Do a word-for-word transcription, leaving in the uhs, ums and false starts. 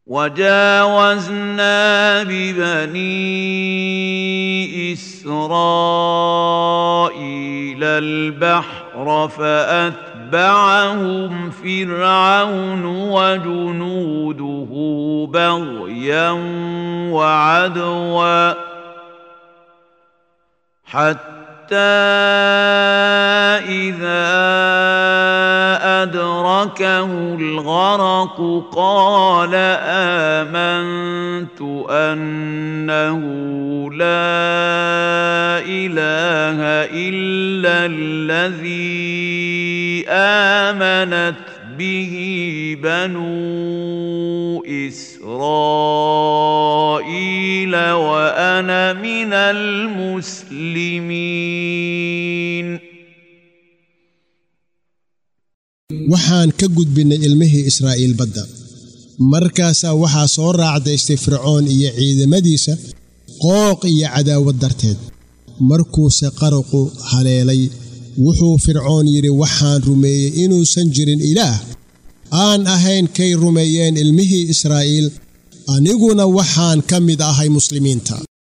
وجاوزنا ببني إسرائيل البحر فأتبعهم فرعون وجنوده بغيا وعدوا حتى إذا أدركه الغرق قال آمنت أنه لا إله إلا الذي آمنت به بنو إسرائيل وأنا من المسلمين. waxaan ka gudbinay ilmihii Israa'iil badda markaasa waxa soo raacday Fircoon iyo ciidamadiisa qooq iyo cadaawad darteed markuu se qaraqu haleelay wuxuu Fircoon yiri waxaan rumeeyay inuusan jirin ilaah aan ahayn kay rumeeyeen ilmihii Israa'iil aniguna waxaan kamid ahay muslimiinta.